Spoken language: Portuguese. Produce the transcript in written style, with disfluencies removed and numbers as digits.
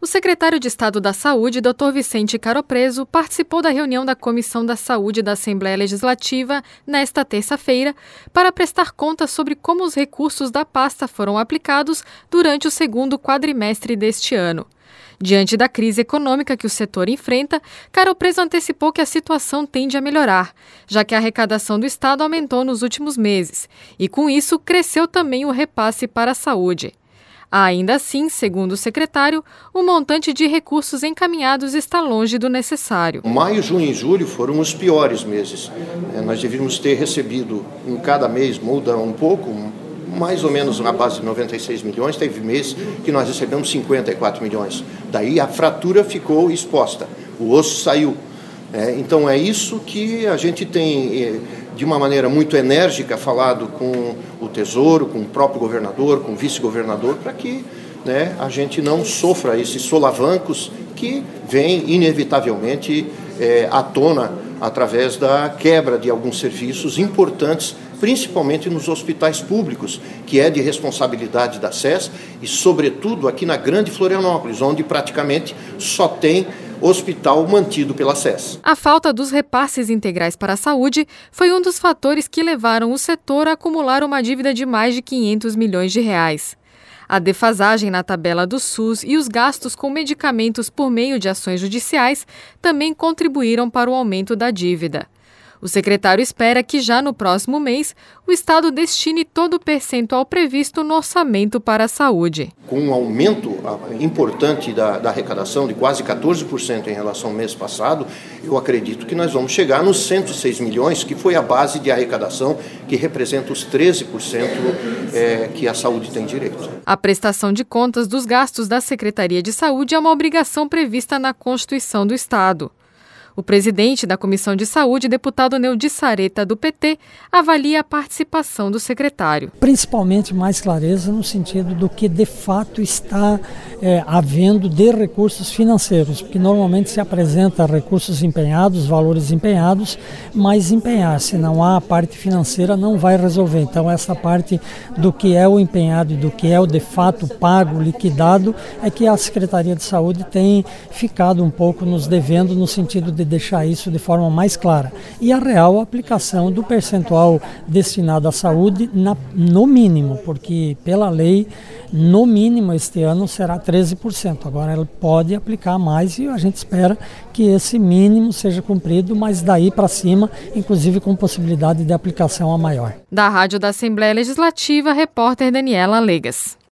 O secretário de Estado da Saúde, Dr. Vicente Caropreso, participou da reunião da Comissão da Saúde da Assembleia Legislativa nesta terça-feira para prestar contas sobre como os recursos da pasta foram aplicados durante o segundo quadrimestre deste ano. Diante da crise econômica que o setor enfrenta, Caropreso antecipou que a situação tende a melhorar, já que a arrecadação do Estado aumentou nos últimos meses e, com isso, cresceu também o repasse para a saúde. Ainda assim, segundo o secretário, o montante de recursos encaminhados está longe do necessário. Maio, junho e julho foram os piores meses. Nós devíamos ter recebido em cada mês, muda um pouco, mais ou menos na base de 96 milhões, teve mês que nós recebemos 54 milhões. Daí a fratura ficou exposta, o osso saiu. Então é isso que a gente tem, de uma maneira muito enérgica, falado com o Tesouro, com o próprio governador, com o vice-governador, para que a gente não sofra esses solavancos que vêm inevitavelmente à tona através da quebra de alguns serviços importantes, principalmente nos hospitais públicos, que é de responsabilidade da SES e, sobretudo, aqui na Grande Florianópolis, onde praticamente só tem hospital mantido pela SES. A falta dos repasses integrais para a saúde foi um dos fatores que levaram o setor a acumular uma dívida de mais de 500 milhões de reais. A defasagem na tabela do SUS e os gastos com medicamentos por meio de ações judiciais também contribuíram para o aumento da dívida. O secretário espera que já no próximo mês o Estado destine todo o percentual previsto no orçamento para a saúde. Com um aumento importante da arrecadação de quase 14% em relação ao mês passado, eu acredito que nós vamos chegar nos 106 milhões, que foi a base de arrecadação, que representa os 13% que a saúde tem direito. A prestação de contas dos gastos da Secretaria de Saúde é uma obrigação prevista na Constituição do Estado. O presidente da Comissão de Saúde, deputado Neudi Sareta, do PT, avalia a participação do secretário. Principalmente mais clareza no sentido do que de fato está havendo de recursos financeiros, porque normalmente se apresenta recursos empenhados, valores empenhados, mas empenhar, se não há a parte financeira, não vai resolver. Então essa parte do que é o empenhado e do que é o de fato pago, liquidado, é que a Secretaria de Saúde tem ficado um pouco nos devendo no sentido de deixar isso de forma mais clara. E a real aplicação do percentual destinado à saúde no mínimo, porque pela lei, no mínimo este ano será 13%. Agora ela pode aplicar mais e a gente espera que esse mínimo seja cumprido, mas daí para cima, inclusive com possibilidade de aplicação a maior. Da Rádio da Assembleia Legislativa, repórter Daniela Legas.